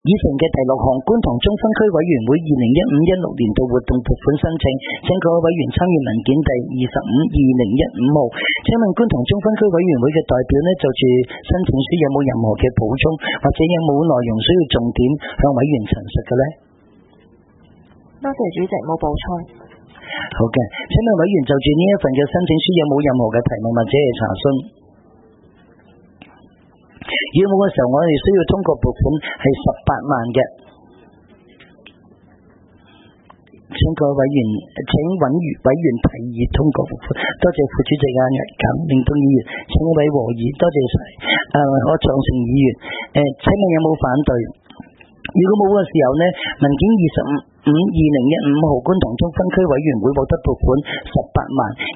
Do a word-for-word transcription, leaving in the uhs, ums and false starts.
以前嘅第六項，觀塘中分區委員會二零一五一六年度活動撥款申請，請各位委員參閱文件第二十五二零一五號。請問觀塘中分區委員會嘅代表呢，就住申請書有冇任何嘅補充，或者有冇內容需要重點向委員陳述嘅呢？ 多謝主席，冇補充。 好嘅，請問委員就住呢一份嘅申請書有冇任何嘅提問或者係查詢？如果冇嘅時候，我哋需要通過撥款係十八萬嘅。請各位委員，請委員委員提議通過撥款。多謝副主席啊，日錦明東議員，請一位和議，多謝晒。誒、呃，我長成議員，誒、呃，請問有冇反對？如果冇嘅時候呢，文件二十五五二零一五號觀塘中分區委員會獲得撥款十八萬，